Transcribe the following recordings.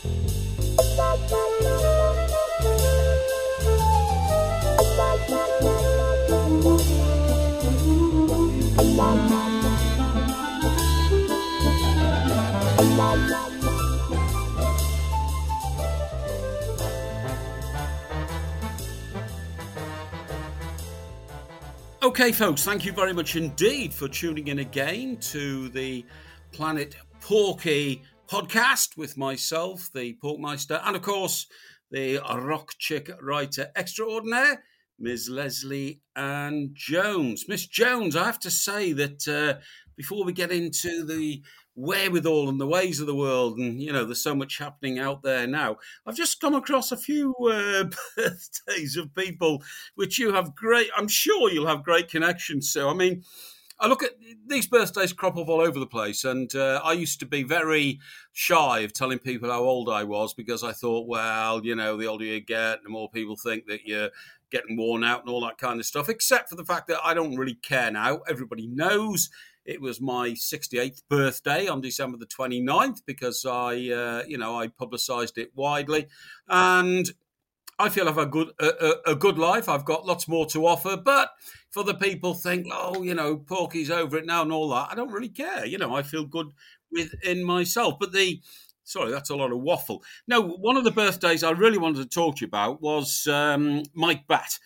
Okay, folks, thank you very much indeed for tuning in again to the Planet Porky podcast with myself, the Porkmeister, and of course, the rock chick writer extraordinaire, Ms. Leslie Ann Jones. Miss Jones, I have to say that before we get into the wherewithal and the ways of the world, and there's so much happening out there now, I've just come across a few birthdays of people which I'm sure you'll have great connections to. I mean, I look at these birthdays crop up all over the place, and I used to be very shy of telling people how old I was because I thought, well, the older you get, the more people think that you're getting worn out and all that kind of stuff, except for the fact that I don't really care now. Everybody knows it was my 68th birthday on December the 29th because I publicised it widely, and I feel I've had a good life. I've got lots more to offer, but for the people think, Porky's over it now and all that, I don't really care. I feel good within myself. But sorry, that's a lot of waffle. No, one of the birthdays I really wanted to talk to you about was Mike Batt.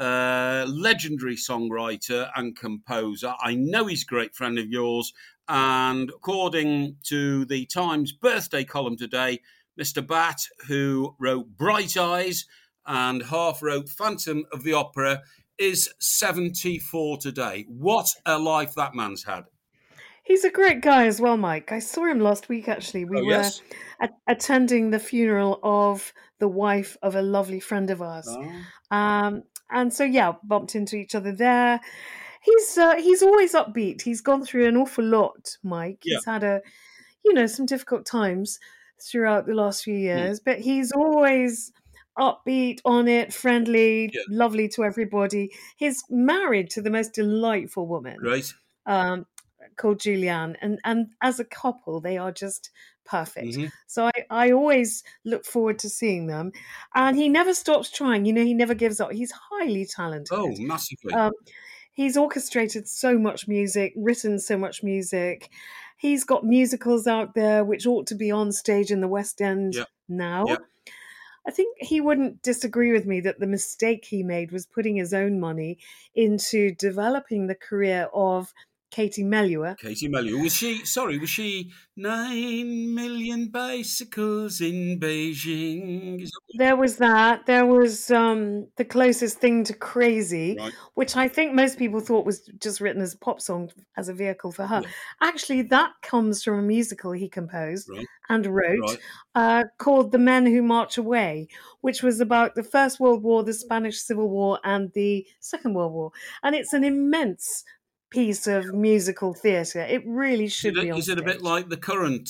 Legendary songwriter and composer. I know he's a great friend of yours, and according to the Times birthday column today, Mr. Batt, who wrote Bright Eyes and half wrote Phantom of the Opera, is 74 today. What a life that man's had. He's a great guy as well, Mike. I saw him last week, actually. We were attending the funeral of the wife of a lovely friend of ours. Oh. And so, bumped into each other there. He's always upbeat. He's gone through an awful lot, Mike. Yeah. He's had some difficult times throughout the last few years, but he's always upbeat, on it, friendly, lovely to everybody. He's married to the most delightful woman. Right. Called Julianne, and as a couple they are just perfect. Mm-hmm. So I always look forward to seeing them, and he never stops trying. He never gives up. He's highly talented. Oh, massively. He's orchestrated so much music, written so much music. He's got musicals out there which ought to be on stage in the West End now. Yep. I think he wouldn't disagree with me that the mistake he made was putting his own money into developing the career of Katie Melua. Katie Melua. Was she 9 million bicycles in Beijing? There was that. There was the closest thing to Crazy, right, which I think most people thought was just written as a pop song as a vehicle for her. Yeah. Actually, that comes from a musical he composed and wrote called The Men Who March Away, which was about the First World War, the Spanish Civil War, and the Second World War. And it's an immense piece of musical theatre. It really should be on stage. Is it a bit like the current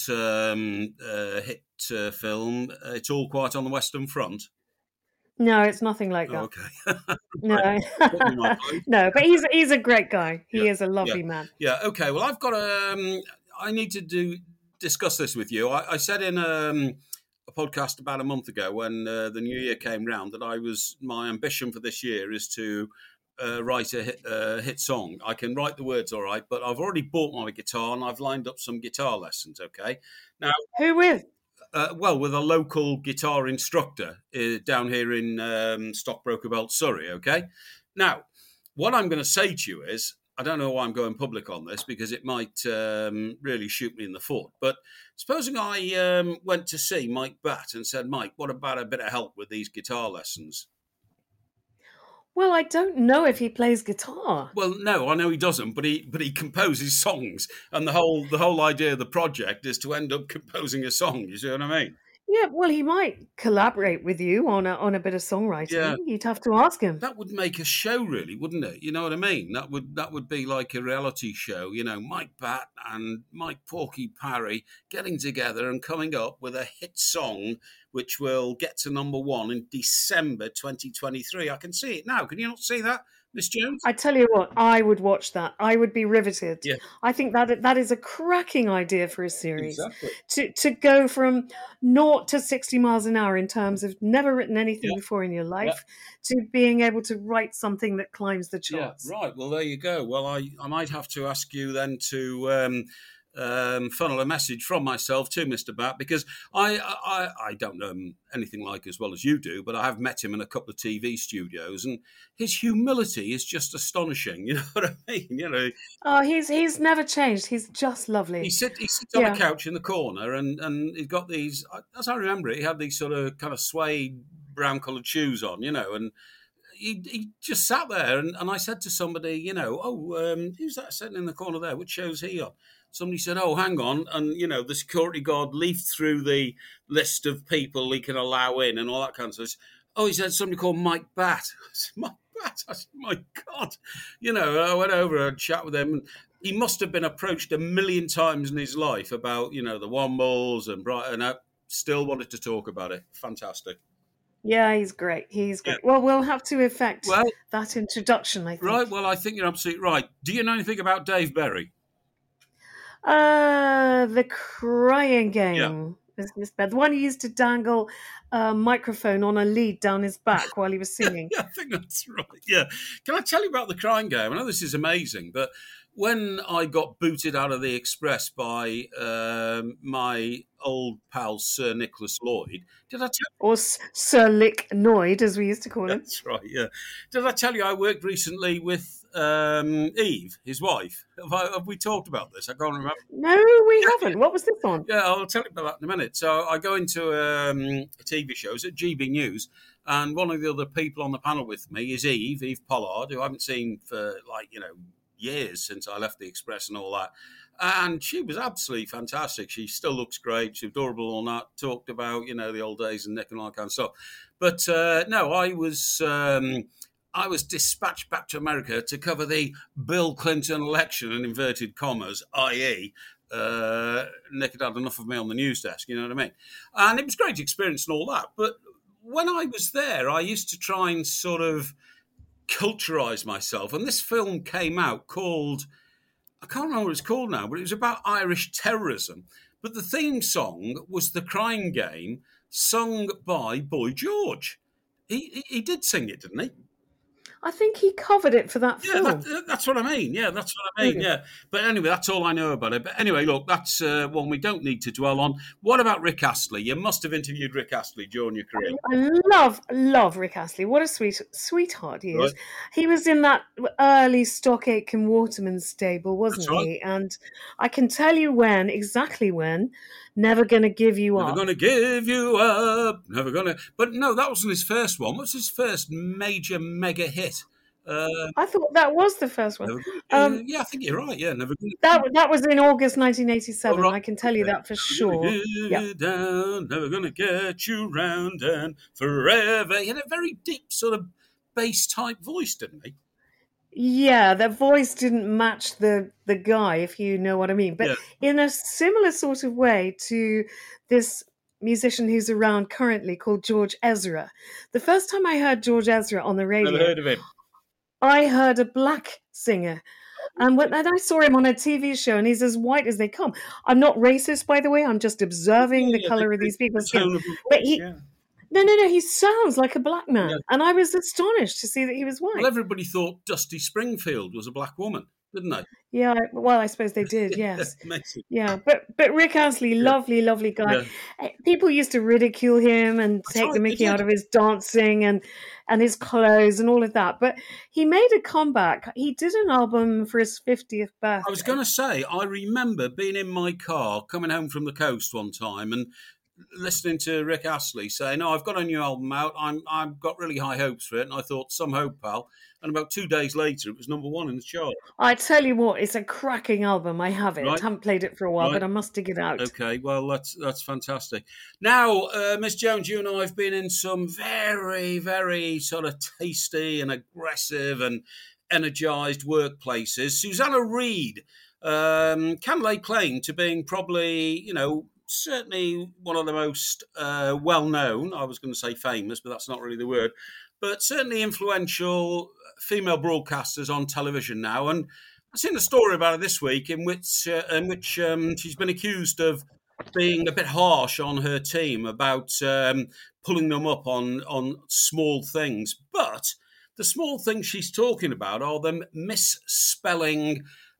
hit film, It's All Quiet on the Western Front? No, it's nothing like that. Okay. No. No, but he's a great guy. He is a lovely man. Yeah, okay. Well, I've got I need to discuss this with you. I said in a podcast about a month ago when the new year came round that my ambition for this year is to write a hit song. I can write the words all right, but I've already bought my guitar and I've lined up some guitar lessons, okay? Now, who with? With a local guitar instructor down here in Stockbroker Belt, Surrey, okay? Now, what I'm going to say to you is, I don't know why I'm going public on this because it might really shoot me in the foot, but supposing I went to see Mike Batt and said, Mike, what about a bit of help with these guitar lessons? Well, I don't know if he plays guitar. Well, no, I know he doesn't, but he composes songs, and the whole idea of the project is to end up composing a song. You see what I mean? Yeah, well, he might collaborate with you on a bit of songwriting. Yeah. You'd have to ask him. That would make a show, really, wouldn't it? You know what I mean? That would be like a reality show. Mike Batt and Mike Porky Parry getting together and coming up with a hit song which will get to number one in December 2023. I can see it now. Can you not see that? Miss Jones? I tell you what, I would watch that. I would be riveted. Yeah, I think that is a cracking idea for a series. exactly. To go from 0 to 60 miles an hour in terms of never written anything Yeah, before in your yeah. life to being able to write something that climbs the Yeah, charts. right. Well, there you go. Well, I might have to ask you then to funnel a message from myself to Mr. Bat, because I don't know him anything like as well as you do, but I have met him in a couple of TV studios, and his humility is just astonishing. You know what I mean? You know, Oh, he's never changed. He's just lovely. he sits on a Yeah. couch in the corner, and he's got these. As I remember it, he had these sort of kind of suede brown coloured shoes on, you know, and he just sat there, and I said to somebody, you know, who's that sitting in the corner there? Which show's he on? Somebody said, oh, hang on. And, you know, the security guard leafed through the list of people he can allow in and all that kind of stuff. Oh, he said somebody called Mike Batt. I said, Mike Batt? I said, my God. You know, I went over and chat with him, and he must have been approached a million times in his life about, you know, the Wombles and Brighton. I still wanted to talk about it. Fantastic. Yeah, he's great. He's great. Yeah. Well, we'll have to effect Well, that introduction, I think. right. Well, I think you're absolutely right. Do you know anything about Dave Berry? The Crying Game. Yeah. The one he used to dangle a microphone on a lead down his back while he was singing. Yeah, I think that's right. Yeah. Can I tell you about the Crying Game? I know this is amazing, but when I got booted out of the Express by my old pal Sir Nicholas Lloyd, did I tell you? Or Sir Lick Noyd, as we used to call him. That's right, yeah. Did I tell you I worked recently with Eve, his wife? Have we talked about this? I can't remember. No, we haven't. What was this on? Yeah, I'll tell you about that in a minute. So I go into a TV show. It's at GB News, and one of the other people on the panel with me is Eve Pollard, who I haven't seen for, like, you know, years since I left the Express and all that. And she was absolutely fantastic. She still looks great. She's adorable and that. Talked about, you know, the old days and Nick and all that kind of stuff. But no, I was dispatched back to America to cover the Bill Clinton election, in inverted commas, i.e., Nick had had enough of me on the news desk, you know what I mean? And it was a great experience and all that. But when I was there, I used to try and sort of culturize myself. And this film came out called, I can't remember what it's called now, but it was about Irish terrorism. But the theme song was The Crying Game, sung by Boy George. He did sing it, didn't he? I think he covered it for that film. That's what I mean. Yeah, that's what I mean. Yeah. But anyway, that's all I know about it. But anyway, look, that's one we don't need to dwell on. What about Rick Astley? You must have interviewed Rick Astley during your career. I love Rick Astley. What a sweetheart he is. Right. He was in that early Stock Aitken Waterman stable, wasn't he? And I can tell you exactly when. Never Gonna Give You Up. Never Gonna Give You Up. Never Gonna... But no, that wasn't his first one. What's his first major mega hit? I thought that was the first one. Yeah, I think you're right. Yeah, Never Gonna... That was in August 1987. Right. I can tell you that for sure. Down, never gonna get you round and forever. He had a very deep sort of bass type voice, didn't he? Yeah, their voice didn't match the guy, if you know what I mean. But in a similar sort of way to this musician who's around currently called George Ezra. The first time I heard George Ezra on the radio, never heard of him. I heard a black singer. And when I saw him on a TV show, and he's as white as they come. I'm not racist, by the way. I'm just observing the color of these people's skin. But No, he sounds like a black man. Yeah. And I was astonished to see that he was white. Well, everybody thought Dusty Springfield was a black woman, didn't they? Yeah, well, I suppose they did, yes. Amazing. Yeah, but Rick Astley, lovely guy. Yeah. People used to ridicule him and take the mickey out of his dancing and his clothes and all of that. But he made a comeback. He did an album for his 50th birthday. I was going to say, I remember being in my car coming home from the coast one time and listening to Rick Astley saying, "Oh, I've got a new album out. I've got really high hopes for it." And I thought, some hope, pal. And about 2 days later, it was number one in the chart. I tell you what, it's a cracking album. I have it. Right. I haven't played it for a while, but I must dig it out. Okay, well, that's fantastic. Now, Miss Jones, you and I have been in some very, very sort of tasty and aggressive and energised workplaces. Susanna Reid can lay claim to being probably, certainly one of the most well-known, I was going to say famous, but that's not really the word, but certainly influential female broadcasters on television now. And I've seen a story about her this week in which she's been accused of being a bit harsh on her team about pulling them up on small things. But the small things she's talking about are them misspelling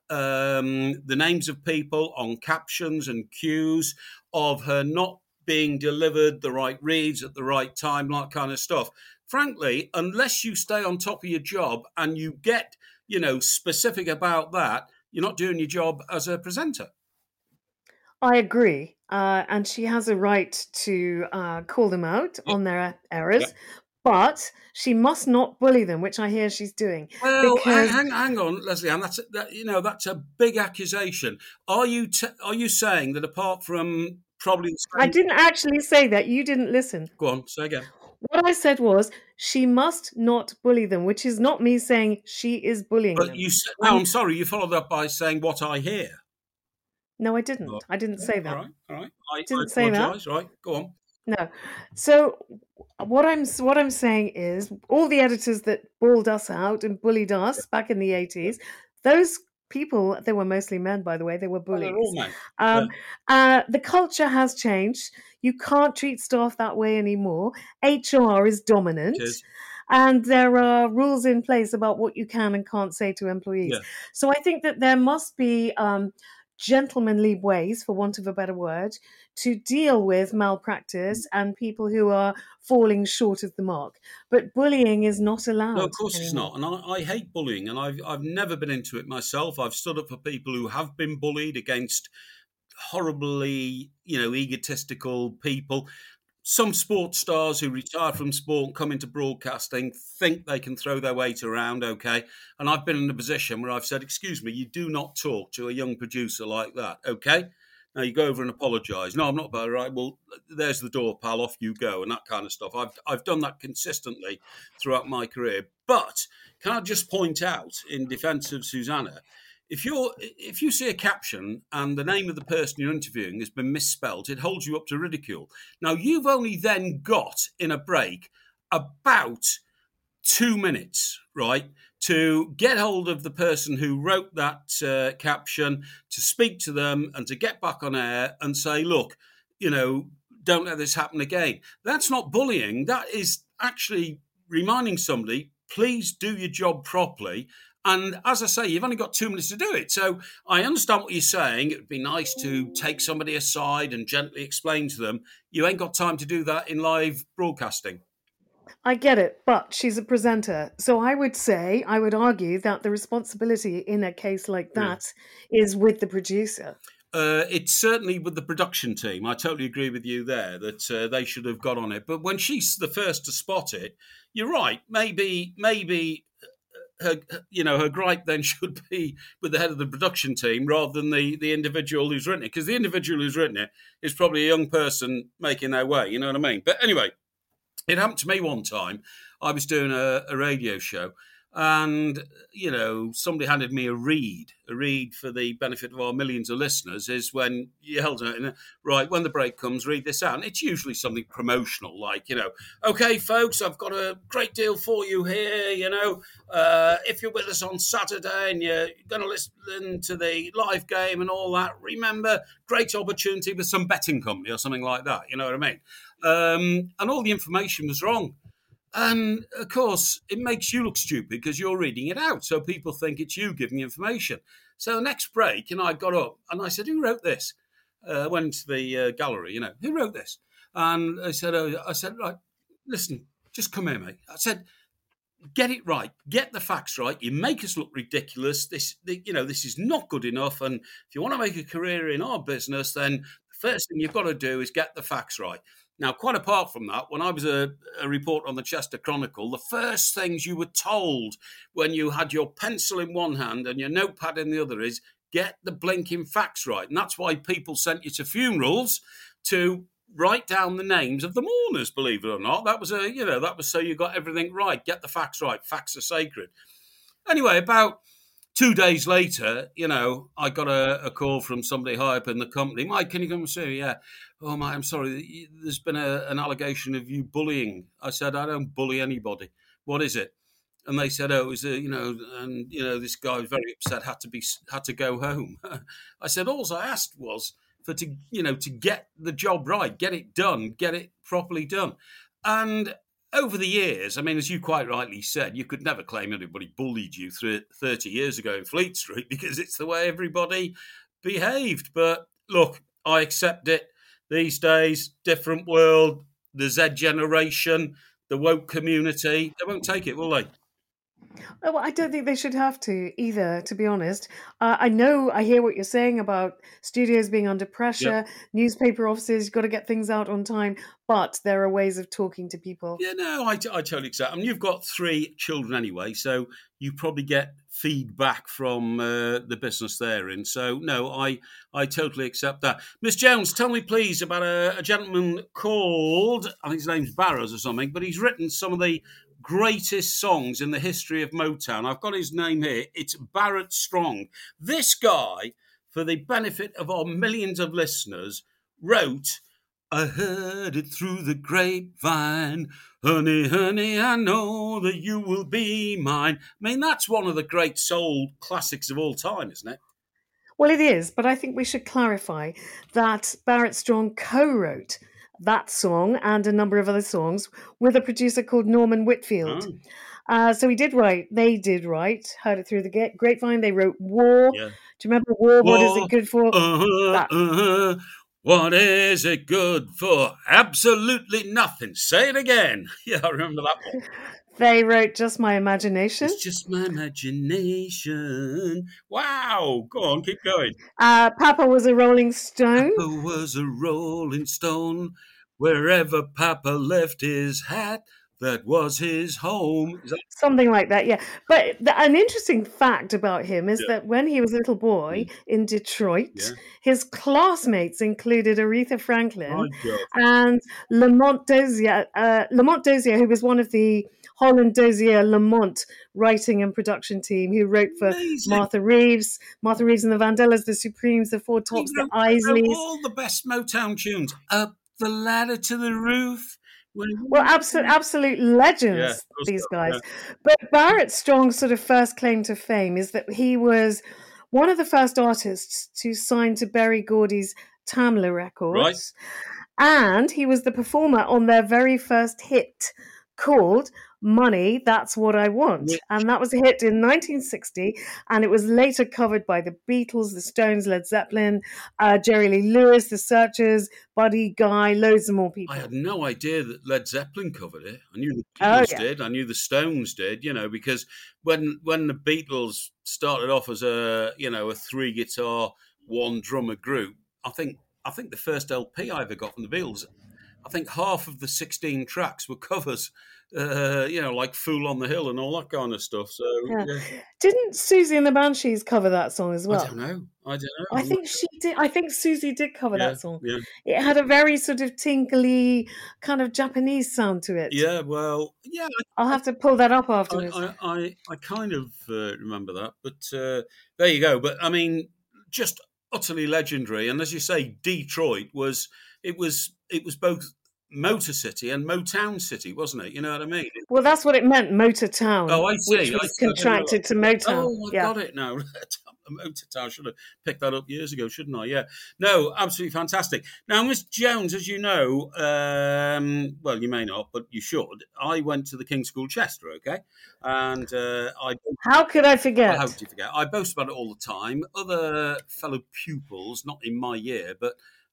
the names of people on captions and cues, of her not being delivered the right reads at the right time, that kind of stuff. Frankly, unless you stay on top of your job and you get, specific about that, you're not doing your job as a presenter. I agree. And she has a right to call them out on their errors. Yep. But she must not bully them, which I hear she's doing. Well, hang on, Leslie Ann. That's a big accusation. Are you saying that apart from probably? I didn't actually say that. You didn't listen. Go on, say again. What I said was she must not bully them, which is not me saying she is bullying them. No, I'm sorry. You followed up by saying what I hear. No, I didn't. Oh, I didn't say that. All right. I didn't say that. Right, go on. No. So what I'm saying is all the editors that bawled us out and bullied us back in the 80s, those people, they were mostly men, by the way, they were bullies. They're all men. The culture has changed. You can't treat staff that way anymore. HR is dominant. And there are rules in place about what you can and can't say to employees. Yeah. So I think that there must be gentlemanly ways, for want of a better word, to deal with malpractice and people who are falling short of the mark. But bullying is not allowed. No, of course anymore. It's not. And I hate bullying, and I've never been into it myself. I've stood up for people who have been bullied, against horribly, egotistical people. Some sports stars who retire from sport and come into broadcasting think they can throw their weight around, okay? And I've been in a position where I've said, excuse me, you do not talk to a young producer like that, okay? Now you go over and apologise. No, I'm not bad, right? Well, there's the door, pal, off you go, and that kind of stuff. I've done that consistently throughout my career. But can I just point out, in defence of Susanna, if you see a caption and the name of the person you're interviewing has been misspelled, it holds you up to ridicule. Now, you've only then got, in a break, about 2 minutes, right, to get hold of the person who wrote that caption, to speak to them and to get back on air and say, look, don't let this happen again. That's not bullying. That is actually reminding somebody, please do your job properly. And as I say, you've only got 2 minutes to do it. So I understand what you're saying. It would be nice to take somebody aside and gently explain to them. You ain't got time to do that in live broadcasting. I get it, but she's a presenter. So I would argue that the responsibility in a case like that is with the producer. It's certainly with the production team. I totally agree with you there that they should have got on it. But when she's the first to spot it, you're right. Maybe her gripe then should be with the head of the production team rather than the individual who's written it, because the individual who's written it is probably a young person making their way. You know what I mean? But anyway, it happened to me one time. I was doing a radio show, and somebody handed me a read for the benefit of our millions of listeners. Is when you held it, right, when the break comes, read this out. And it's usually something promotional, like, okay, folks, I've got a great deal for you here. If you're with us on Saturday and you're going to listen to the live game and all that, remember, great opportunity with some betting company or something like that. You know what I mean? And all the information was wrong. And, of course, it makes you look stupid because you're reading it out. So people think it's you giving information. So next break, I got up and I said, who wrote this? Went into the gallery, who wrote this? And I said, right, listen, just come here, mate. I said, get it right. Get the facts right. You make us look ridiculous. This is not good enough. And if you want to make a career in our business, then the first thing you've got to do is get the facts right. Now, quite apart from that, when I was a reporter on the Chester Chronicle, the first things you were told when you had your pencil in one hand and your notepad in the other is get the blinking facts right. And that's why people sent you to funerals to write down the names of the mourners, believe it or not. That was that was so you got everything right. Get the facts right. Facts are sacred. Anyway, about 2 days later, I got a call from somebody high up in the company. Mike, can you come and see me? Yeah. Oh, Mike, I'm sorry. There's been an allegation of you bullying. I said, I don't bully anybody. what is it? And they said, oh, it was, this guy was very upset, had to go home. I said, all I asked was to get the job right, get it done, get it properly done. And over the years, I mean, as you quite rightly said, you could never claim anybody bullied you 30 years ago in Fleet Street because it's the way everybody behaved. But look, I accept it. These days, different world, the Z generation, the woke community, they won't take it, will they? Well, I don't think they should have to either, to be honest. I hear what you're saying about studios being under pressure, Yep. newspaper offices, you've got to get things out on time, but there are ways of talking to people. Yeah, no, I totally accept. I mean, you've got 3 children anyway, so you probably get feedback from the business they're in. So, no, I totally accept that. Miss Jones, tell me, please, about a gentleman called, I think his name's Barrows or something, but he's written some of the greatest songs in the history of Motown. I've got his name here. It's Barrett Strong. This guy, for the benefit of our millions of listeners, wrote, I heard it through the grapevine. Honey, honey, I know that you will be mine. I mean, that's one of the great soul classics of all time, isn't it? Well, it is, but I think we should clarify that Barrett Strong co-wrote that song and a number of other songs with a producer called Norman Whitfield. So they did write, heard it through the grapevine. They wrote War. Yeah. Do you remember War? What is it good for? What is it good for? Absolutely nothing. Say it again. Yeah, I remember that one. They wrote Just My Imagination. It's just my imagination. Wow. Go on, keep going. Papa Was a Rolling Stone. Papa was a rolling stone. Wherever Papa left his hat, that was his home. Something like that, yeah. But an interesting fact about him is that when he was a little boy in Detroit, his classmates included Aretha Franklin and Lamont Dozier, who was one of the Holland Dozier Lamont writing and production team, who wrote for Martha Reeves and the Vandellas, the Supremes, the Four Tops, the Isleys. All the best Motown tunes. Up the ladder to the roof. Well, absolute legends, these guys. Yeah. But Barrett Strong's sort of first claim to fame is that he was one of the first artists to sign to Berry Gordy's Tamla Records. Right. And he was the performer on their very first hit called Money, That's What I Want. Yeah. And that was a hit in 1960, and it was later covered by the Beatles, the Stones, Led Zeppelin, Jerry Lee Lewis, the Searchers, Buddy Guy, loads of more people. I had no idea that Led Zeppelin covered it. I knew the Beatles did. I knew the Stones did, because when the Beatles started off as a 3-guitar, 1-drummer group, I think the first LP I ever got from the Beatles, I think half of the 16 tracks were covers, like Fool on the Hill and all that kind of stuff. So, Didn't Susie and the Banshees cover that song as well? I don't know. I think she did. I think Susie did cover that song. Yeah. It had a very sort of tinkly kind of Japanese sound to it. Yeah, well, yeah. I'll have to pull that up afterwards. I kind of remember that, but there you go. But I mean, just utterly legendary. And as you say, Detroit was both Motor City and Motown City, wasn't it? You know what I mean? Well, that's what it meant, Motor Town. Oh, I see. Which was contracted to Motown. Oh, I got it now. Motor Town. Should have picked that up years ago, shouldn't I? Yeah. No, absolutely fantastic. Now, Miss Jones, as you know, well, you may not, but you should. I went to the King's School Chester, okay? And how could I forget? Well, how could you forget? I boast about it all the time. Other fellow pupils, not in my year, but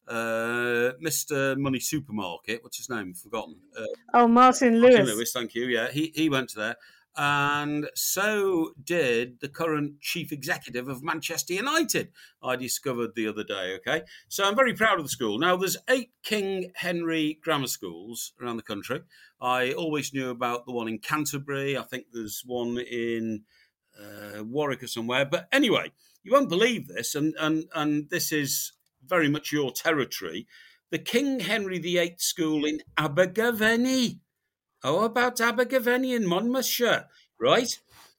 Mr. Money Supermarket, what's his name? I've forgotten. Martin Lewis. Martin Lewis, thank you. Yeah, he went to there. And so did the current chief executive of Manchester United, I discovered the other day, okay? So I'm very proud of the school. Now, there's 8 King Henry grammar schools around the country. I always knew about the one in Canterbury. I think there's one in Warwick or somewhere. But anyway, you won't believe this, and this is very much your territory. The King Henry VIII School in Abergavenny. How about Abergavenny in Monmouthshire, right?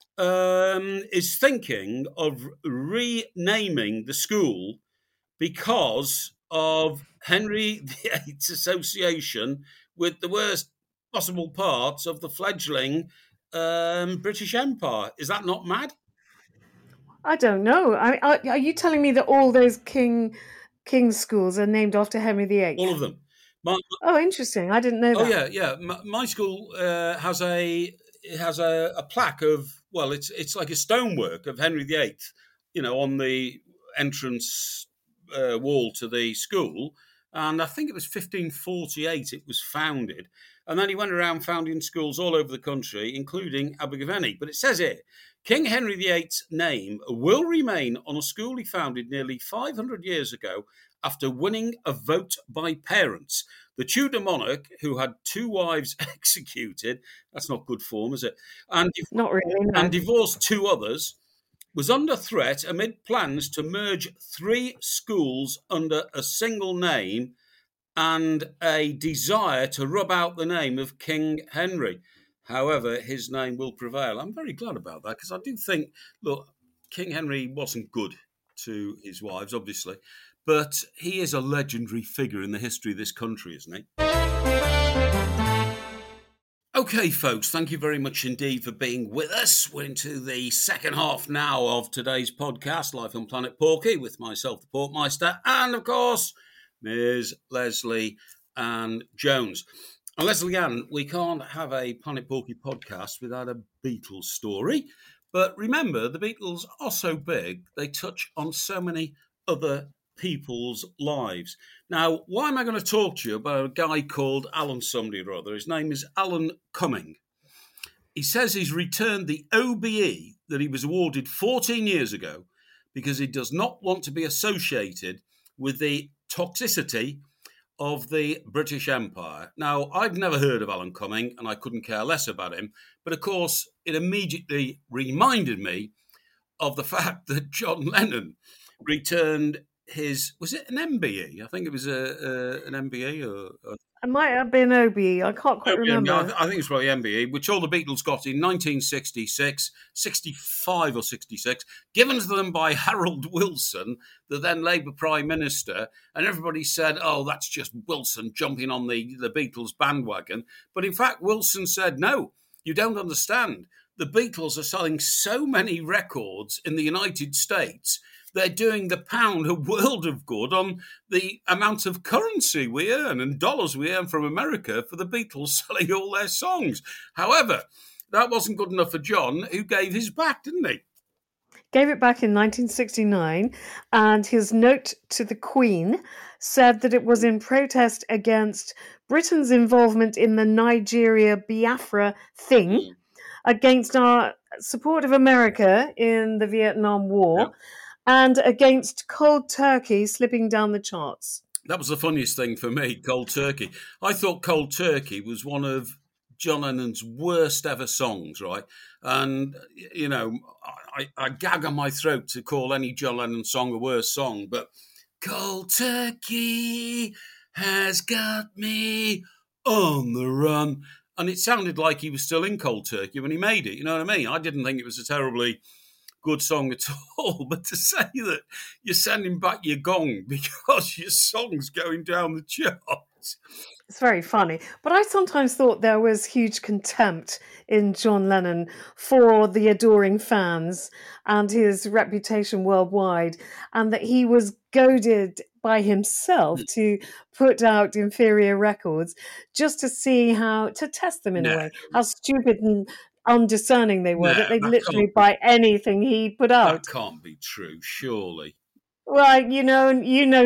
Is thinking of renaming the school because of Henry VIII's association with the worst possible parts of the fledgling British Empire. Is that not mad? I don't know. Are you telling me that all those king schools are named after Henry VIII? All of them. Oh, interesting. I didn't know that. Yeah. My school has a plaque of, well, it's like a stonework of Henry VIII, on the entrance wall to the school. And I think it was 1548 it was founded. And then he went around founding schools all over the country, including Abergavenny. But it says here, King Henry VIII's name will remain on a school he founded nearly 500 years ago after winning a vote by parents. The Tudor monarch, who had 2 wives executed, that's not good form, is it? Not really, no. And divorced 2 others, was under threat amid plans to merge 3 schools under a single name and a desire to rub out the name of King Henry. However, his name will prevail. I'm very glad about that, because I do think, look, King Henry wasn't good to his wives, obviously, but he is a legendary figure in the history of this country, isn't he? Okay, folks, thank you very much indeed for being with us. We're into the second half now of today's podcast, Life on Planet Porky, with myself, the Porkmeister, and, of course, Ms. Leslie Ann Jones. And Leslie Ann, we can't have a Planet Porky podcast without a Beatles story. But remember, the Beatles are so big, they touch on so many other people's lives. Now, why am I going to talk to you about a guy called Alan somebody or other? His name is Alan Cumming. He says he's returned the OBE that he was awarded 14 years ago because he does not want to be associated with the toxicity of the British Empire. Now, I've never heard of Alan Cumming, and I couldn't care less about him. But, of course, it immediately reminded me of the fact that John Lennon returned his, was it an MBE? I think it was an MBE or it might have been OBE. I can't quite remember. I think it's probably MBE, which all the Beatles got in 1966, 65 or 66, given to them by Harold Wilson, the then Labour Prime Minister. And everybody said, oh, that's just Wilson jumping on the Beatles bandwagon. But in fact, Wilson said, no, you don't understand. The Beatles are selling so many records in the United States, they're doing the pound a world of good on the amount of currency we earn and dollars we earn from America for the Beatles selling all their songs. However, that wasn't good enough for John, who gave his back, didn't he? Gave it back in 1969, and his note to the Queen said that it was in protest against Britain's involvement in the Nigeria-Biafra thing, against our support of America in the Vietnam War, and against Cold Turkey slipping down the charts. That was the funniest thing for me, Cold Turkey. I thought Cold Turkey was one of John Lennon's worst ever songs, right? And, I gag on my throat to call any John Lennon song a worst song, but Cold Turkey has got me on the run. And it sounded like he was still in Cold Turkey when he made it, you know what I mean? I didn't think it was a terribly good song at all, but to say that you're sending back your gong because your song's going down the charts. It's very funny. But I sometimes thought there was huge contempt in John Lennon for the adoring fans and his reputation worldwide, and that he was goaded by himself to put out inferior records just to see to test them in a way, how stupid and undiscerning they were, that they'd literally buy anything he put out. That can't be true, surely. Well, you know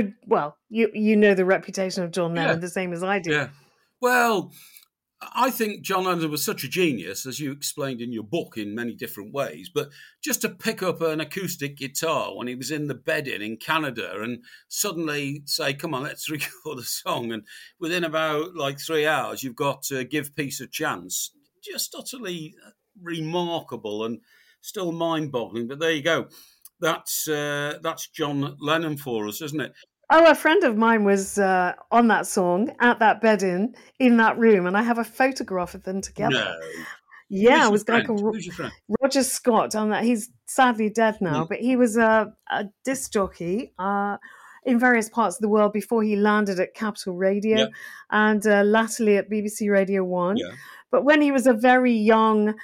the reputation of John Lennon the same as I do. Yeah. Well, I think John Lennon was such a genius, as you explained in your book in many different ways, but just to pick up an acoustic guitar when he was in the bed-in Canada and suddenly say, come on, let's record a song. And within about 3 hours, you've got Give Peace a Chance. Just utterly remarkable and still mind-boggling. But there you go. That's John Lennon for us, isn't it? Oh, a friend of mine was on that song at that bed-in that room, and I have a photograph of them together. No. Yeah, it was like Roger Scott. He's sadly dead now, but he was a disc jockey in various parts of the world before he landed at Capital Radio and latterly at BBC Radio 1. Yeah. But when he was a very young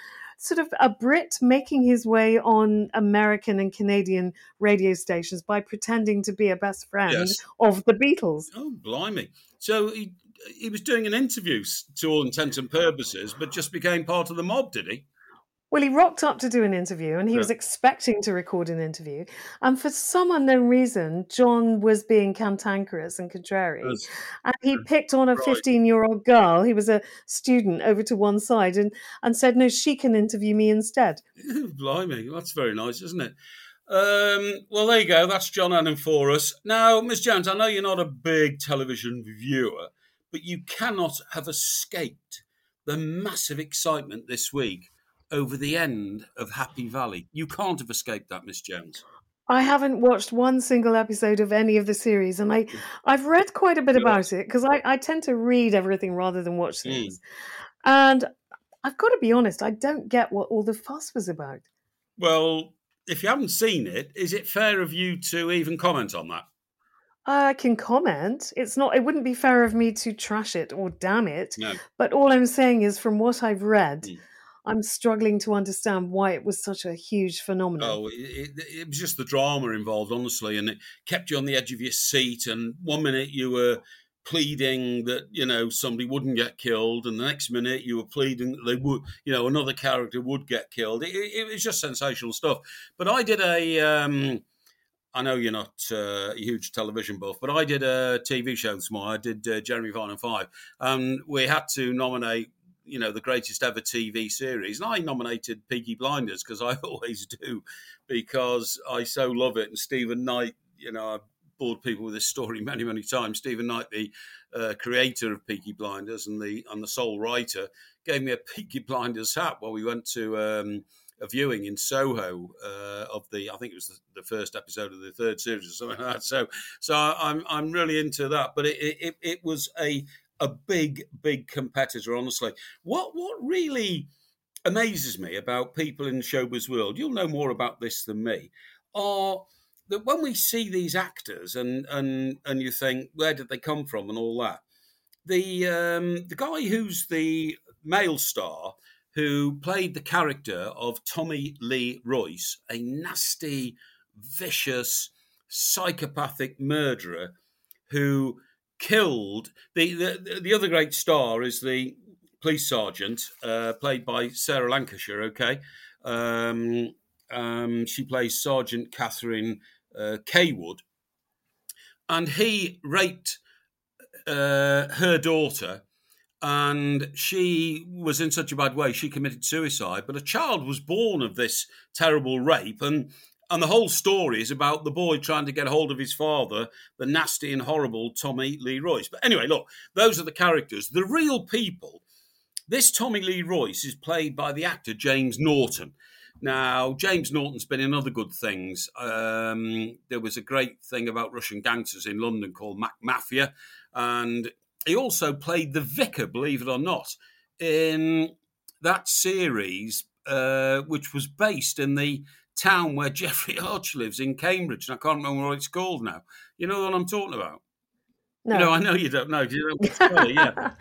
sort of a Brit making his way on American and Canadian radio stations by pretending to be a best friend of the Beatles. Oh, blimey. So he was doing an interview to all intents and purposes, but just became part of the mob, did he? Well, he rocked up to do an interview and he was expecting to record an interview. And for some unknown reason, John was being cantankerous and contrary. And he picked on a 15-year-old girl, he was a student, over to one side and said, no, she can interview me instead. Blimey, that's very nice, isn't it? Well, there you go. That's John Adam for us. Now, Ms. Jones, I know you're not a big television viewer, but you cannot have escaped the massive excitement this week over the end of Happy Valley. You can't have escaped that, Miss Jones. I haven't watched one single episode of any of the series, and I've read quite a bit about it because I tend to read everything rather than watch things. And I've got to be honest, I don't get what all the fuss was about. Well, if you haven't seen it, is it fair of you to even comment on that? I can comment. It wouldn't be fair of me to trash it or damn it. No. But all I'm saying is, from what I've read, I'm struggling to understand why it was such a huge phenomenon. Oh, it was just the drama involved, honestly, and it kept you on the edge of your seat. And one minute you were pleading that, somebody wouldn't get killed, and the next minute you were pleading that they would, another character would get killed. It was just sensational stuff. But I did I know you're not a huge television buff, but I did a TV show this morning. I did Jeremy Vine and Five, and we had to nominate the greatest ever TV series. And I nominated Peaky Blinders because I always do, because I so love it. And Stephen Knight, I've bored people with this story many, many times. Stephen Knight, the creator of Peaky Blinders and the sole writer, gave me a Peaky Blinders hat while we went to a viewing in Soho of I think it was the first episode of the third series or something like that. So I'm really into that. But it was a big competitor, honestly. What really amazes me about people in the showbiz world, you'll know more about this than me, are that when we see these actors and you think, where did they come from and all that, the guy who's the male star who played the character of Tommy Lee Royce, a nasty, vicious, psychopathic murderer who killed the other great star is the police sergeant played by Sarah Lancashire. Okay, she plays Sergeant Catherine Kaywood, and he raped her daughter, and she was in such a bad way she committed suicide. But a child was born of this terrible rape, and the whole story is about the boy trying to get hold of his father, the nasty and horrible Tommy Lee Royce. But anyway, look, those are the characters. The real people, this Tommy Lee Royce is played by the actor James Norton. Now, James Norton's been in other good things. There was a great thing about Russian gangsters in London called Mac Mafia, and he also played the vicar, believe it or not, in that series, which was based in the town where Jeffrey Archer lives in Cambridge, and I can't remember what it's called now. You know what I'm talking about? No, I know you don't know. Do you know what's funny? Yeah,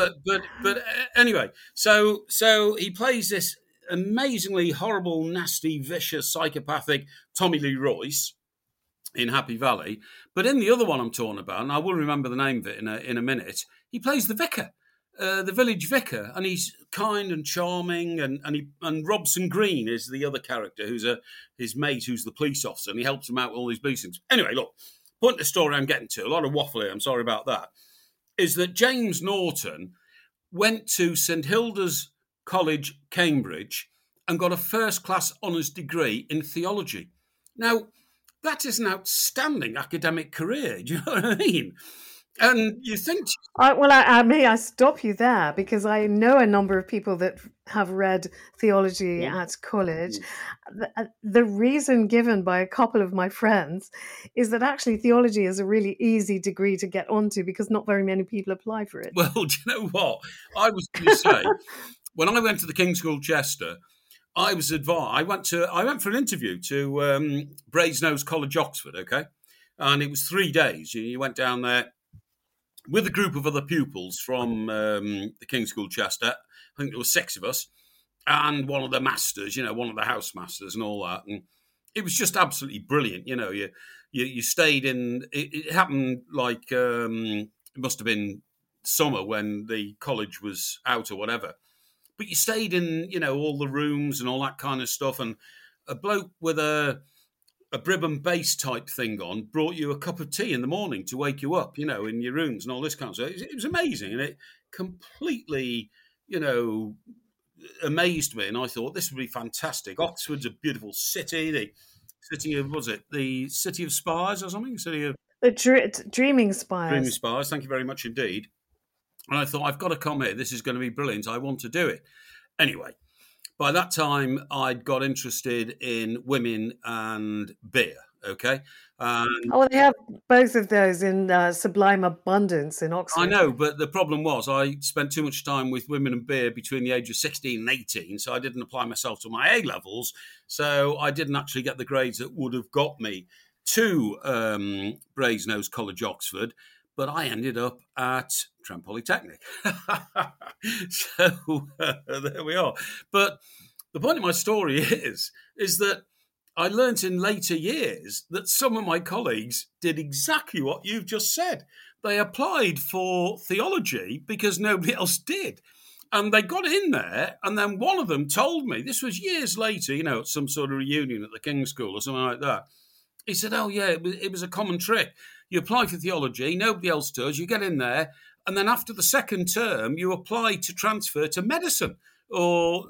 but anyway, so he plays this amazingly horrible, nasty, vicious, psychopathic Tommy Lee Royce in Happy Valley. But in the other one I'm talking about, and I will remember the name of it in a minute, he plays the vicar. The village vicar, and he's kind and charming, and Robson Green is the other character who's his mate, who's the police officer, and he helps him out with all these police things. Anyway, look, point of the story I'm getting to, a lot of waffle here, I'm sorry about that, is that James Norton went to St Hilda's College, Cambridge, and got a first-class honours degree in theology. Now, that is an outstanding academic career, do you know what I mean? And you think... may I stop you there, because I know a number of people that have read theology at college. The reason given by a couple of my friends is that actually theology is a really easy degree to get onto because not very many people apply for it. Well, do you know what? I was going to say, when I went to the King's School Chester, I was advised. I went for an interview to Brasenose College, Oxford, okay? And it was 3 days. You went down there with a group of other pupils from the King's School Chester. I think there were 6 of us. and one of the masters, one of the house masters and all that. And it was just absolutely brilliant. You stayed in, it happened like, it must have been summer when the college was out or whatever. But you stayed in, all the rooms and all that kind of stuff. And a bloke with a Brib and bass type thing on brought you a cup of tea in the morning to wake you up, in your rooms and all this kind of stuff. It was amazing. And it completely, amazed me. And I thought this would be fantastic. Oxford's a beautiful city. The city of, was it the City of Spires or something? City of the Dreaming Spires. Dreaming Spires. Thank you very much indeed. And I thought, I've got to come here. This is going to be brilliant. I want to do it. Anyway, by that time, I'd got interested in women and beer. Okay. They have both of those in sublime abundance in Oxford. I know, but the problem was I spent too much time with women and beer between the age of 16 and 18, so I didn't apply myself to my A-levels, so I didn't actually get the grades that would have got me to Brasenose College, Oxford, but I ended up at Trent Polytechnic. So there we are. But the point of my story is that I learnt in later years that some of my colleagues did exactly what you've just said. They applied for theology because nobody else did. And they got in there, and then one of them told me, this was years later, at some sort of reunion at the King's School or something like that. He said, oh, yeah, it was a common trick. You apply for theology, nobody else does, you get in there, and then after the second term, you apply to transfer to medicine or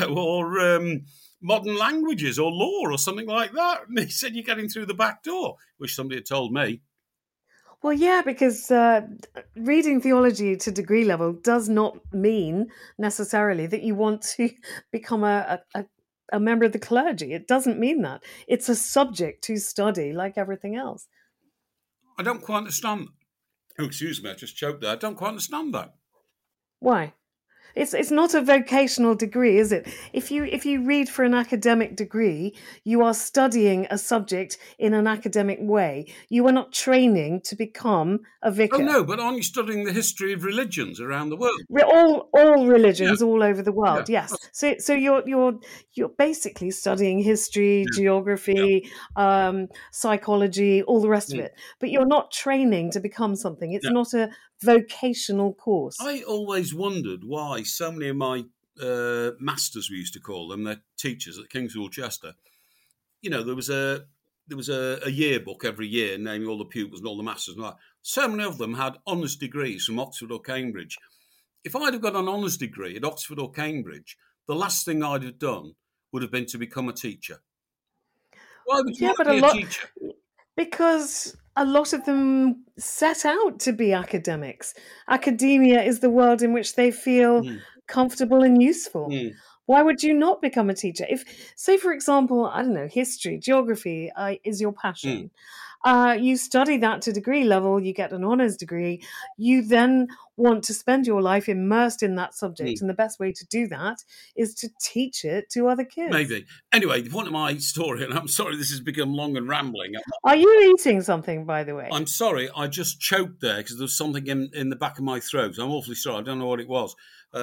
modern languages or law or something like that. And he said, you're getting through the back door, which somebody had told me. Well, yeah, because reading theology to degree level does not mean necessarily that you want to become a member of the clergy. It doesn't mean that. It's a subject to study like everything else. I don't quite understand. Oh, excuse me, I just choked there. I don't quite understand that. Why? It's not a vocational degree, is it? If you read for an academic degree, you are studying a subject in an academic way. You are not training to become a vicar. Oh no, but aren't you studying the history of religions around the world? All religions all over the world, yes. So you're basically studying history, geography, psychology, all the rest of it. But you're not training to become something. It's not a vocational course. I always wondered why so many of my masters, we used to call them, they're teachers at King's School, Chester. There was a yearbook every year naming all the pupils and all the masters and all that. So many of them had honours degrees from Oxford or Cambridge. If I'd have got an honours degree at Oxford or Cambridge, the last thing I'd have done would have been to become a teacher. Why would you want to be a teacher? Because a lot of them set out to be academics. Academia is the world in which they feel comfortable and useful. Why would you not become a teacher? If, say, for example, I don't know, history, geography is your passion. You study that to degree level, you get an honours degree, you then want to spend your life immersed in that subject. And the best way to do that is to teach it to other kids. Maybe. Anyway, the point of my story, and I'm sorry this has become long and rambling. Are you eating something, by the way? I'm sorry, I just choked there because there was something in the back of my throat. I'm awfully sorry, I don't know what it was.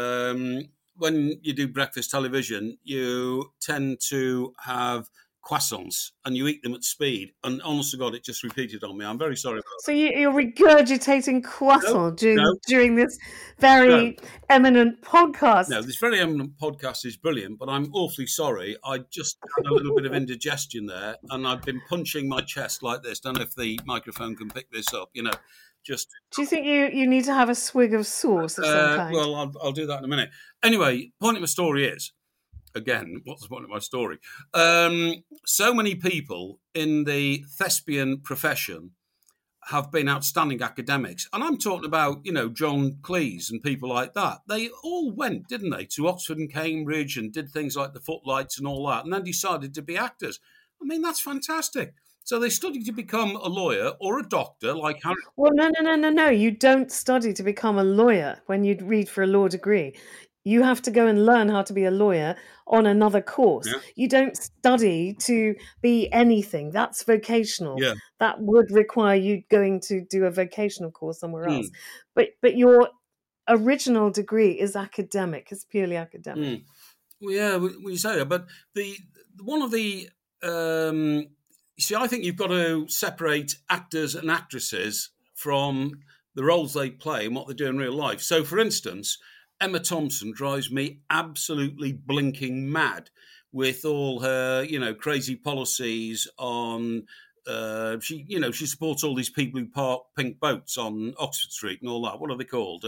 When you do breakfast television, you tend to have croissants and you eat them at speed. And honest to God, it just repeated on me. I'm very sorry about that. So you're regurgitating croissant during this very eminent podcast. No, this very eminent podcast is brilliant, but I'm awfully sorry. I just had a little bit of indigestion there and I've been punching my chest like this. Don't know if the microphone can pick this up, Just. Do you think you need to have a swig of sauce of some kind? Well, I'll do that in a minute. Anyway, point of my story is, again, what's the point of my story? So many people in the thespian profession have been outstanding academics. And I'm talking about, John Cleese and people like that. They all went, didn't they, to Oxford and Cambridge and did things like the Footlights and all that, and then decided to be actors. I mean, that's fantastic. So they studied to become a lawyer or a doctor, like Harry. Well, no. You don't study to become a lawyer when you read for a law degree. You have to go and learn how to be a lawyer on another course. Yeah. You don't study to be anything. That's vocational. Yeah. That would require you going to do a vocational course somewhere else. But your original degree is academic. It's purely academic. Well, yeah, you say that, but the one of the you see, I think you've got to separate actors and actresses from the roles they play and what they do in real life. So, for instance, Emma Thompson drives me absolutely blinking mad with all her, crazy policies on. She supports all these people who park pink boats on Oxford Street and all that. What are they called?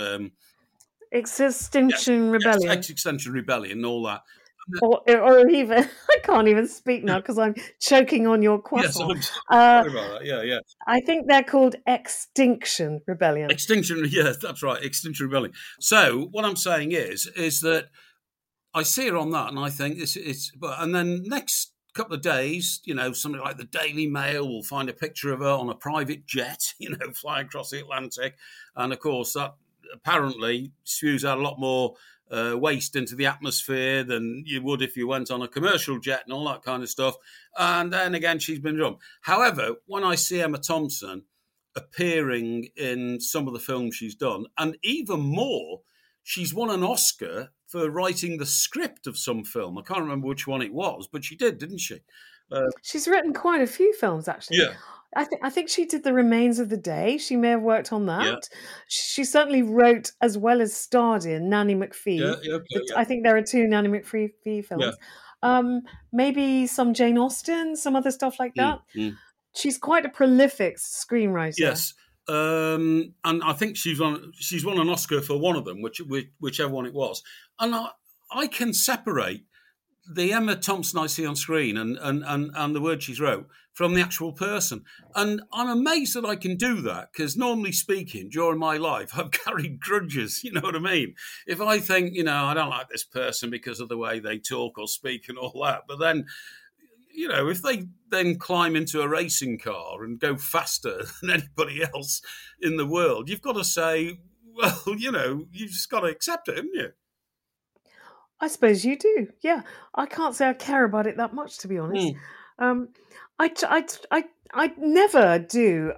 Extinction Yes, Rebellion. Extinction Rebellion and all that. Or even, I can't even speak now because I'm choking on your Yes, croissant. I'm sorry about that. Yeah, yeah. I think they're called Extinction Rebellion. Extinction, yes, that's right, Extinction Rebellion. So what I'm saying is that I see her on that, and I think and then next couple of days, something like the Daily Mail will find a picture of her on a private jet, flying across the Atlantic, and of course that apparently spews out a lot more waste into the atmosphere than you would if you went on a commercial jet and all that kind of stuff. And then again, she's been drunk. However, when I see Emma Thompson appearing in some of the films she's done, and even more, she's won an Oscar for writing the script of some film. I can't remember which one it was, but she did, didn't she? She's written quite a few films, actually. Yeah. I think she did The Remains of the Day. She may have worked on that. Yeah. She certainly wrote as well as starred in Nanny McPhee. Yeah, okay, yeah. I think there are 2 Nanny McPhee films. Yeah. Maybe some Jane Austen, some other stuff like that. She's quite a prolific screenwriter. Yes. And I think she's won an Oscar for one of them, whichever one it was. And I can separate the Emma Thompson I see on screen and the word she's wrote from the actual person. And I'm amazed that I can do that, because normally speaking, during my life, I've carried grudges, you know what I mean? If I think, I don't like this person because of the way they talk or speak and all that, but then, if they then climb into a racing car and go faster than anybody else in the world, you've got to say, well, you've just got to accept it, haven't you? I suppose you do. Yeah, I can't say I care about it that much, to be honest. I never do.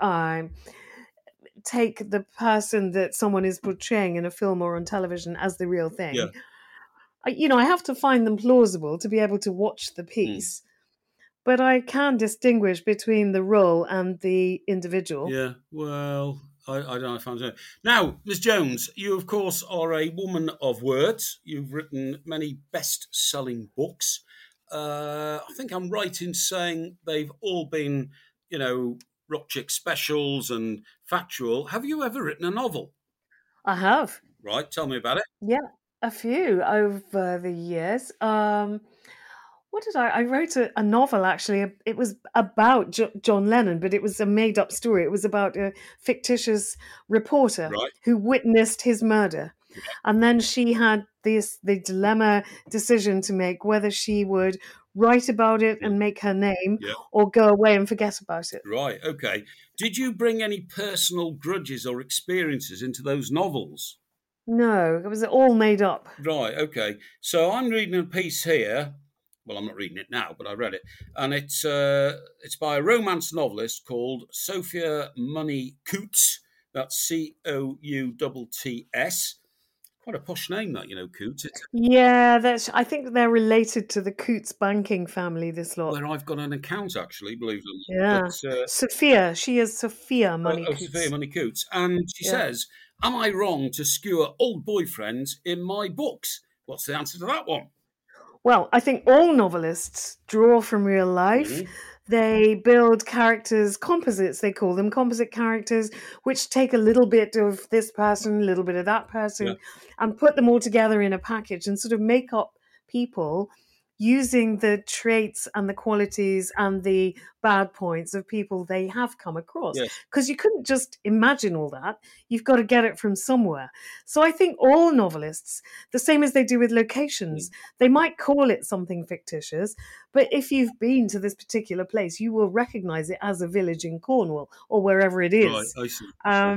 Take the person that someone is portraying in a film or on television as the real thing. Yeah. I have to find them plausible to be able to watch the piece. But I can distinguish between the role and the individual. Yeah, well, I don't know if I'm saying. Now, Ms. Jones, you, of course, are a woman of words. You've written many best-selling books. I think I'm right in saying they've all been, rock chick specials and factual. Have you ever written a novel? I have. Right, tell me about it. Yeah, a few over the years. What did I wrote a novel, actually. It was about John Lennon, but it was a made-up story. It was about a fictitious reporter who witnessed his murder. And then she had the dilemma decision to make, whether she would write about it and make her name or go away and forget about it. Right, okay. Did you bring any personal grudges or experiences into those novels? No, it was all made up. Right, okay. So I'm reading a piece here. Well, I'm not reading it now, but I read it. And it's by a romance novelist called Sophia Money Coutts. That's Coutts. Quite a posh name, that, Coutts. Yeah, I think they're related to the Coutts banking family, this lot. Where I've got an account, actually, believe it or not. Yeah. Sophia. She is Sophia Money Coutts. Sophia Money Coutts. And she says, am I wrong to skewer old boyfriends in my books? What's the answer to that one? Well, I think all novelists draw from real life. They build characters, composites, they call them, composite characters, which take a little bit of this person, a little bit of that person, and put them all together in a package and sort of make up people using the traits and the qualities and the bad points of people they have come across. Because you couldn't just imagine all that. You've got to get it from somewhere. So I think all novelists, the same as they do with locations, they might call it something fictitious, but if you've been to this particular place, you will recognize it as a village in Cornwall or wherever it is. Right, I see.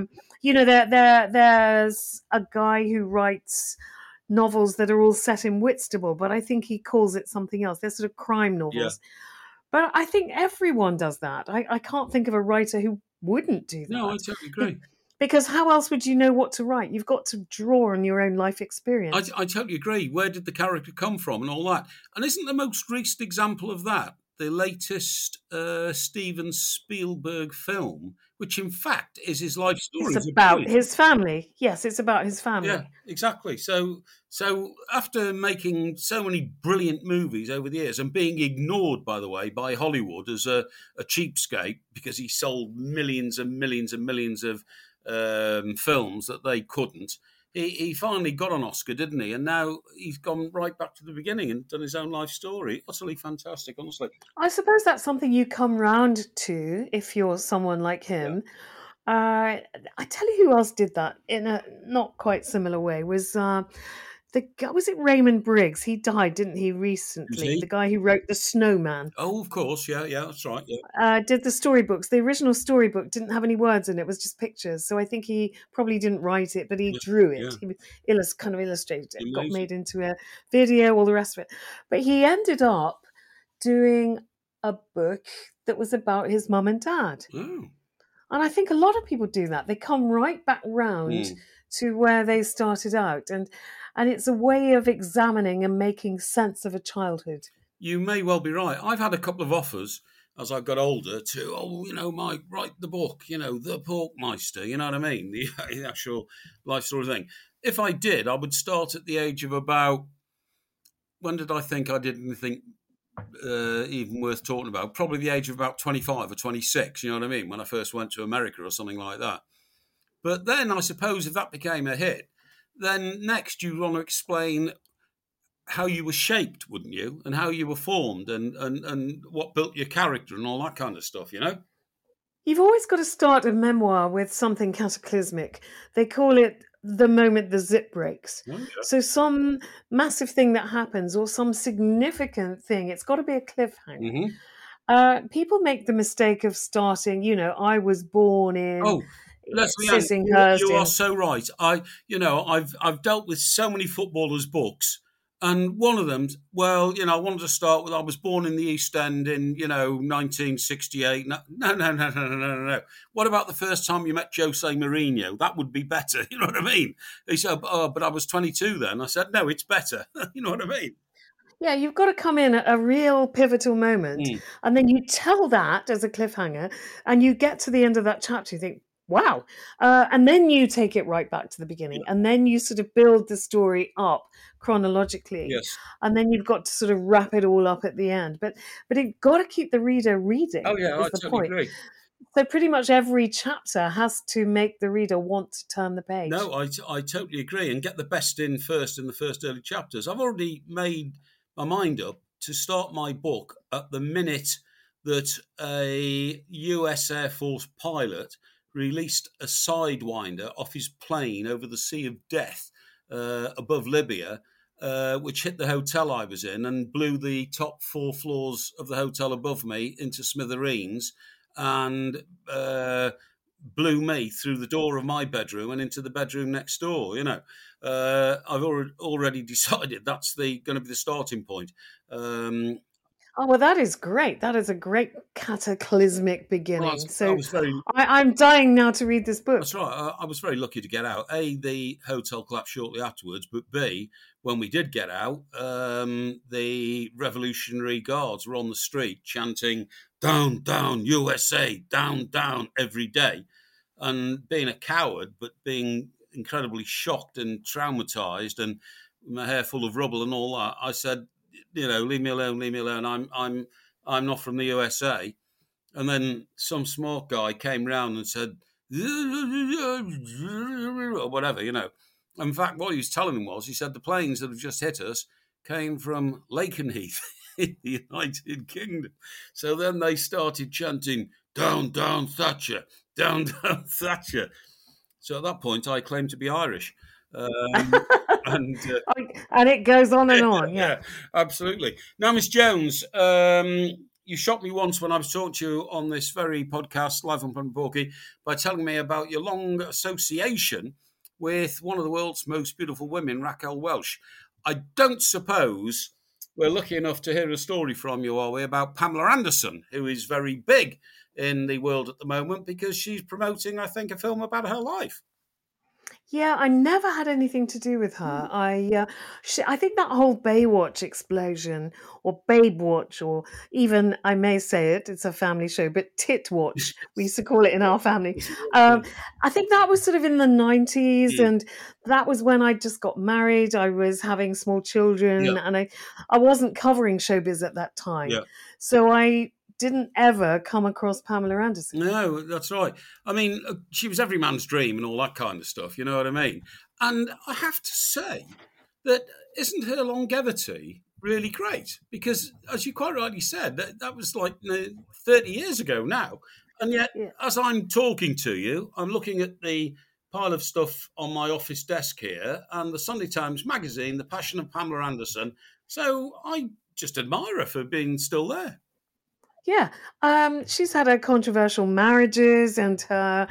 There's a guy who writes novels that are all set in Whitstable, but I think he calls it something else. They're sort of crime novels. But I think everyone does that. I can't think of a writer who wouldn't do that. No, I totally agree. Because how else would you know what to write? You've got to draw on your own life experience. I totally agree. Where did the character come from and all that? And isn't the most recent example of that the latest Steven Spielberg film, which in fact is his life story? It's about his family. Yes, it's about his family. Yeah, exactly. So after making so many brilliant movies over the years and being ignored, by the way, by Hollywood as a cheapskate because he sold millions and millions and millions of films that they couldn't, he finally got an Oscar, didn't he? And now he's gone right back to the beginning and done his own life story. Utterly fantastic, honestly. I suppose that's something you come round to if you're someone like him. Yeah. I tell you who else did that in a not quite similar way was the guy, was it Raymond Briggs? He died, didn't he, recently? The guy who wrote The Snowman. Oh, of course, yeah, that's right. Yeah. Did the storybooks. The original storybook didn't have any words in it; it was just pictures. So I think he probably didn't write it, but he drew it. Yeah. He kind of illustrated it. Amazing. Got made into a video, all the rest of it. But he ended up doing a book that was about his mum and dad. Oh. And I think a lot of people do that. They come right back round to where they started out. And it's a way of examining and making sense of a childhood. You may well be right. I've had a couple of offers as I've got older to, Mike, write the book, The Porkmeister, you know what I mean? The actual life story thing. If I did, I would start at the age of about, when did I think I did anything even worth talking about? Probably the age of about 25 or 26, you know what I mean? When I first went to America or something like that. But then I suppose if that became a hit, then next you want to explain how you were shaped, wouldn't you? And how you were formed and what built your character and all that kind of stuff, You've always got to start a memoir with something cataclysmic. They call it the moment the zip breaks. Oh, yeah. So some massive thing that happens or some significant thing, it's got to be a cliffhanger. Mm-hmm. People make the mistake of starting, I was born in... Oh, Lesley-Ann, you are so right. I've dealt with so many footballers' books, and one of them, I wanted to start with, I was born in the East End in, 1968. No. What about the first time you met Jose Mourinho? That would be better. You know what I mean? He said, but I was 22 then. I said, no, it's better. You know what I mean? Yeah, you've got to come in at a real pivotal moment, and then you tell that as a cliffhanger, and you get to the end of that chapter, you think, wow. And then you take it right back to the beginning, and then you sort of build the story up chronologically. Yes. And then you've got to sort of wrap it all up at the end. But you've got to keep the reader reading. Oh, yeah, I totally agree. So pretty much every chapter has to make the reader want to turn the page. No, I totally agree. And get the best in first in the first early chapters. I've already made my mind up to start my book at the minute that a US Air Force pilot released a Sidewinder off his plane over the Sea of Death above Libya, which hit the hotel I was in and blew the top 4 floors of the hotel above me into smithereens and blew me through the door of my bedroom and into the bedroom next door. I've already decided that's going to be the starting point. Oh, well, that is great. That is a great cataclysmic beginning. I'm dying now to read this book. That's right. I was very lucky to get out. A, the hotel collapsed shortly afterwards, but B, when we did get out, the Revolutionary Guards were on the street chanting, "Down, down, USA, down, down," every day. And being a coward, but being incredibly shocked and traumatized and my hair full of rubble and all that, I said, leave me alone. I'm not from the USA. And then some smart guy came round and said, or whatever, In fact, what he was telling them was, he said the planes that have just hit us came from Lakenheath in the United Kingdom. So then they started chanting, "Down, down, Thatcher, down, down, Thatcher." So at that point, I claimed to be Irish. And it goes on and on. Yeah, absolutely. Now, Miss Jones, you shocked me once when I was talking to you on this very podcast, Live on Punt Porky, by telling me about your long association with one of the world's most beautiful women, Raquel Welch. I don't suppose we're lucky enough to hear a story from you, are we, about Pamela Anderson, who is very big in the world at the moment because she's promoting, I think, a film about her life. Yeah, I never had anything to do with her. I think that whole Baywatch explosion, or Babe Watch, or even, I may say it, it's a family show, but Tit Watch, we used to call it in our family. I think that was sort of in the 90s, and that was when I just got married. I was having small children, and I wasn't covering showbiz at that time. So I didn't ever come across Pamela Anderson. No, that's right. I mean, she was every man's dream and all that kind of stuff, you know what I mean? And I have to say that isn't her longevity really great? Because, as you quite rightly said, that was like 30 years ago now. And yet, as I'm talking to you, I'm looking at the pile of stuff on my office desk here and the Sunday Times magazine, The Passion of Pamela Anderson. So I just admire her for being still there. Yeah, she's had her controversial marriages and her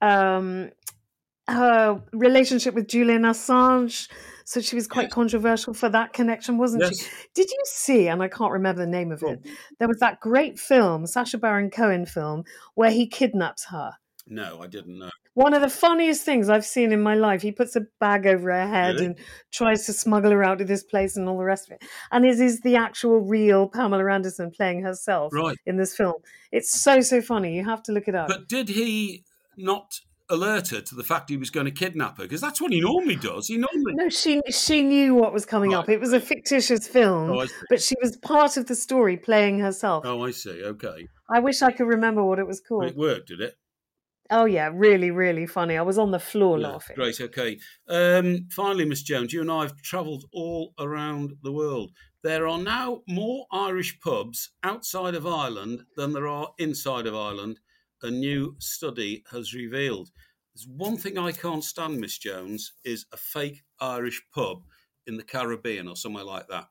relationship with Julian Assange. So she was quite controversial for that connection, wasn't she? Did you see, and I can't remember the name of it, there was that great film, Sacha Baron Cohen film, where he kidnaps her. No, I didn't know. One of the funniest things I've seen in my life. He puts a bag over her head and tries to smuggle her out of this place and all the rest of it. And it is the actual real Pamela Anderson playing herself in this film. It's so funny. You have to look it up. But did he not alert her to the fact he was going to kidnap her? Because that's what he normally does. No, she knew what was coming up. It was a fictitious film, but she was part of the story playing herself. Oh, I see. Okay. I wish I could remember what it was called. It worked, did it? Oh, yeah, really, really funny. I was on the floor laughing. Great, okay. Finally, Miss Jones, you and I have travelled all around the world. There are now more Irish pubs outside of Ireland than there are inside of Ireland, a new study has revealed. There's one thing I can't stand, Miss Jones, is a fake Irish pub in the Caribbean or somewhere like that.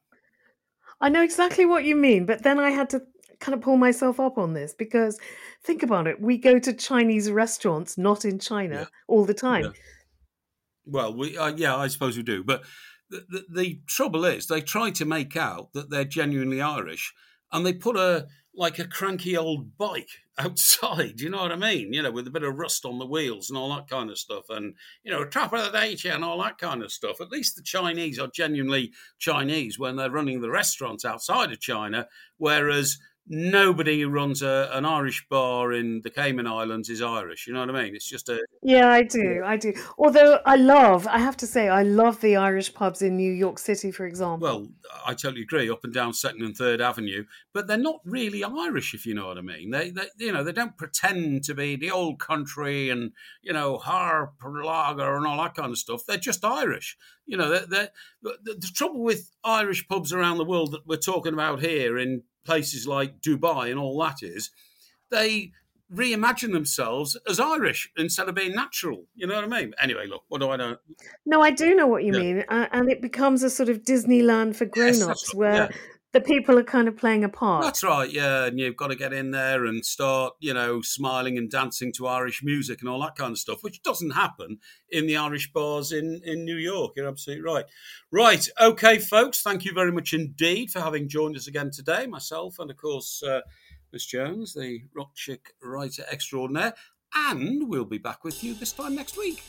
I know exactly what you mean, but then I had to kind of pull myself up on this because think about it. We go to Chinese restaurants, not in China, all the time. Yeah. Well, I suppose we do. But the trouble is they try to make out that they're genuinely Irish and they put a cranky old bike outside, you know what I mean? You know, with a bit of rust on the wheels and all that kind of stuff. And, you know, top of the day and all that kind of stuff. At least the Chinese are genuinely Chinese when they're running the restaurants outside of China, whereas nobody who runs an Irish bar in the Cayman Islands is Irish. You know what I mean? It's just a... Yeah, I do. Although I have to say, I love the Irish pubs in New York City, for example. Well, I totally agree, up and down 2nd and 3rd Avenue. But they're not really Irish, if you know what I mean. They they don't pretend to be the old country and, you know, harp lager and all that kind of stuff. They're just Irish. You know, the trouble with Irish pubs around the world that we're talking about here in places like Dubai and all that is they reimagine themselves as Irish instead of being natural. You know what I mean? Anyway, look, what do I know? No, I do know what you mean. And it becomes a sort of Disneyland for grown-ups where the people are kind of playing a part. That's right, yeah. And you've got to get in there and start, you know, smiling and dancing to Irish music and all that kind of stuff, which doesn't happen in the Irish bars in New York. You're absolutely right. Right, okay, folks, thank you very much indeed for having joined us again today, myself and, of course, Miss Jones, the rock chick writer extraordinaire. And we'll be back with you this time next week.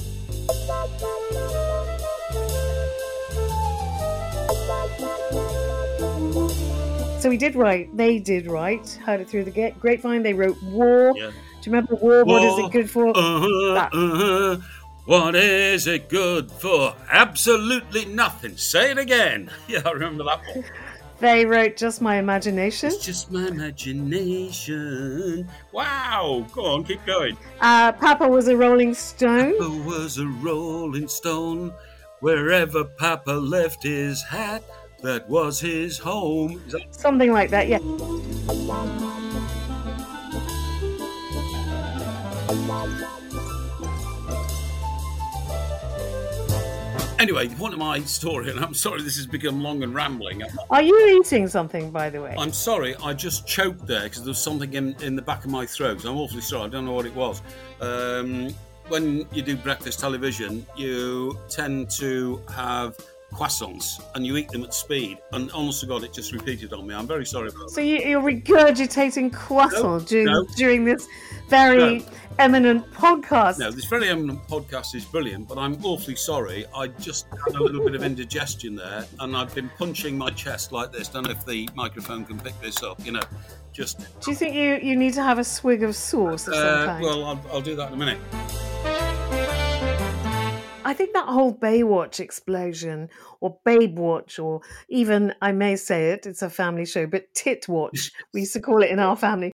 So we did write, they did write, heard it through the grapevine, they wrote War. Yeah. Do you remember War? What is it good for? What is it good for? Absolutely nothing. Say it again. Yeah, I remember that one. They wrote Just My Imagination. It's just my imagination. Wow. Go on, keep going. Papa Was a Rolling Stone. Papa was a rolling stone. Wherever Papa left his hat, that was his home. Something like that, yeah. Anyway, the point of my story, and I'm sorry this has become long and rambling. Are you eating something, by the way? I'm sorry, I just choked there because there was something in the back of my throat. I'm awfully sorry, I don't know what it was. When you do breakfast television, you tend to have croissants and you eat them at speed. And honest to God, it just repeated on me. I'm very sorry about that. So you're regurgitating croissant during this very eminent podcast. No, this very eminent podcast is brilliant, but I'm awfully sorry. I just had a little bit of indigestion there, and I've been punching my chest like this. Don't know if the microphone can pick this up, just... Do you think you need to have a swig of sauce of some kind? Well, I'll do that in a minute. I think that whole Baywatch explosion, or Babewatch, or even, I may say it's a family show, but Titwatch, we used to call it in our family.